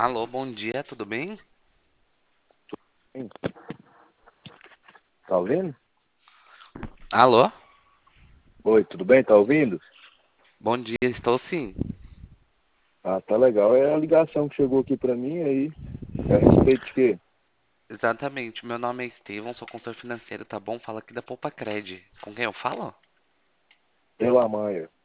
Alô, bom dia, tudo bem? Sim. Tá ouvindo? Alô, Oi, tudo bem? Tá ouvindo? bom dia, estou sim. Ah, tá legal. É a ligação que chegou aqui pra mim aí. É a respeito de quê? Exatamente, meu nome é Estevão, sou consultor financeiro, tá bom? Fala aqui da Poupa Cred. Com quem eu falo? Pela Maia.